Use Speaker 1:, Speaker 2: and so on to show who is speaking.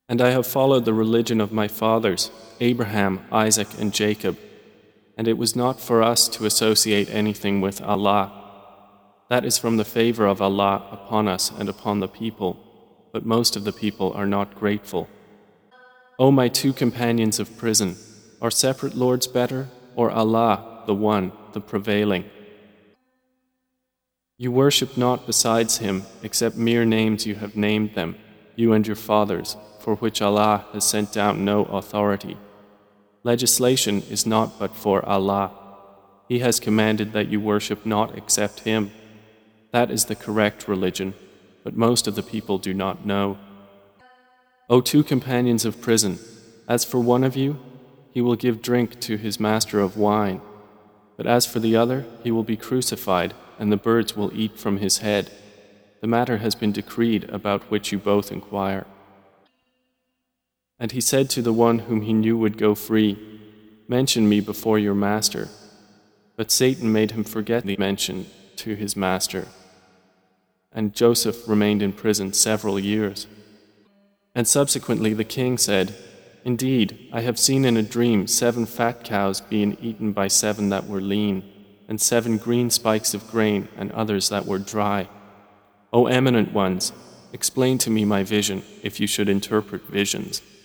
Speaker 1: And I have followed the religion of my fathers, Abraham, Isaac, and Jacob, and it was not for us to associate anything with Allah. That is from the favor of Allah upon us and upon the people, but most of the people are not grateful. O my two companions of prison, are separate lords better, or Allah, the One, the Prevailing? You worship not besides Him except mere names you have named them, you and your fathers, for which Allah has sent down no authority. Legislation is not but for Allah. He has commanded that you worship not except Him. That is the correct religion, but most of the people do not know. O two companions of prison, as for one of you, he will give drink to his master of wine, but as for the other, he will be crucified, and the birds will eat from his head. The matter has been decreed about which you both inquire. And he said to the one whom he knew would go free, mention me before your master. But Satan made him forget the mention to his master. And Joseph remained in prison several years. And subsequently the king said, indeed, I have seen in a dream 7 fat cows being eaten by 7 that were lean, and 7 green spikes of grain and others that were dry. O eminent ones, explain to me my vision if you should interpret visions.